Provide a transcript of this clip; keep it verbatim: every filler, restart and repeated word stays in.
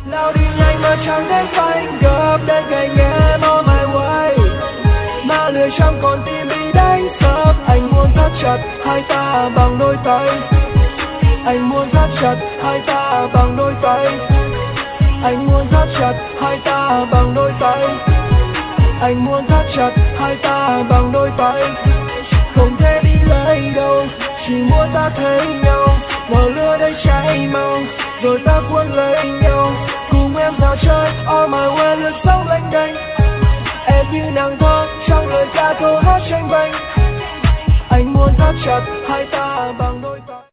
lao đi nhanh mà chẳng đến phanh gấp đến ngày nghe on my way. Mà lười chẳng còn tim bị đánh sập. Anh muốn thắt chặt hai ta bằng đôi tay. Anh muốn thắt chặt hai ta bằng đôi tay. Anh muốn thắt chặt hai ta bằng đôi tay. Anh muốn thắt chặt hai ta bằng đôi tay. Không thể đi lấy đâu, chỉ muốn ta thấy nhau. Ngọn lửa đây cháy mau, rồi ta cuốn lấy nhau. Cùng em dạo chơi all my way, lướt sóng lênh đênh. Em như nàng thơ trong lời ca câu hát tranh vênh. Anh muốn thắt chặt hai